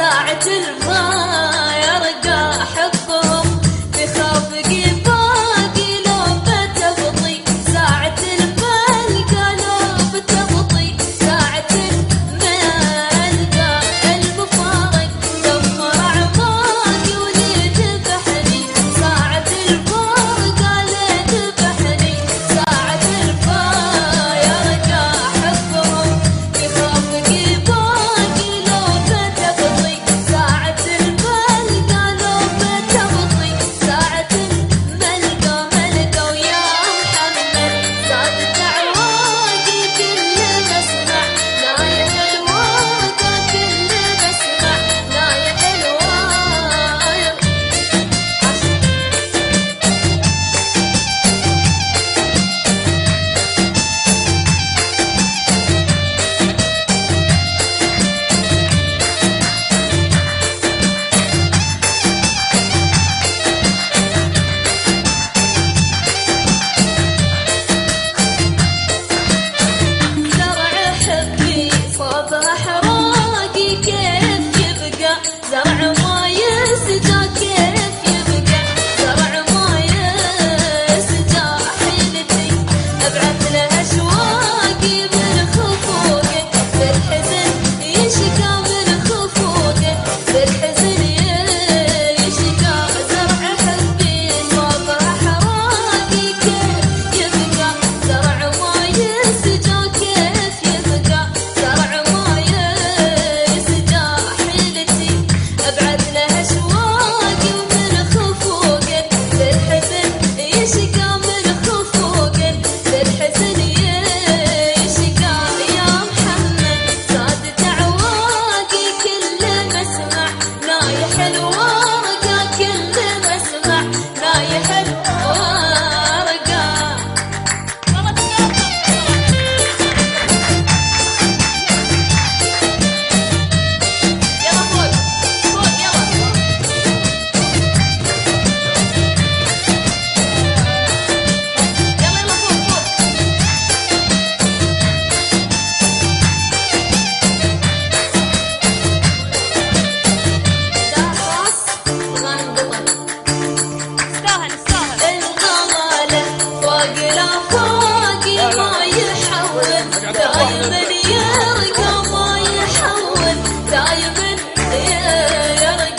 ساعة الما يرقى حبهم بخافقي باقي لو بتبطي ساعة الملقى لو بتبطي ساعة الملقى المفارق دمر أعماقي ولي ذبحني ساعة الملقى لي ذبحني ساعة الما يرقى حبهم بخافقي باقي لو بتبطي ساعة الملقى لو بتبطي ساعة الملقى ملقى ويا محمد زادت أعواقي كل بسمع نايح الواقع كل بسمع نايح الواقع زرع حبي صاب أحراقي كيف يبقى زرع ما يسجى كيف يبقى زرع ما يسجى حيلتي أبعث له أشواقي من خفوقه بالحزن يشقى من خفوقه بالحزن يشقى زرع حبي صاب أحراقي كيف يبقى زرع ما يسجى كيف يبقى زرع ما يسجى حيلتي أبعث له أشواقي ومن خفوقه بالحزن يشقى من خفوقه بالحزن يشقى يا محمد زادت أعواقي كل ما اسمع نايح الواقع كل ما اسمع نايح الواقع يلا فوق فوق يلا يلا فوق فوق ده خاص ما انضبط نستاهل الغمالة فوق الأفاقي ما يحول دايما يرقى ما يحول دايما يرقى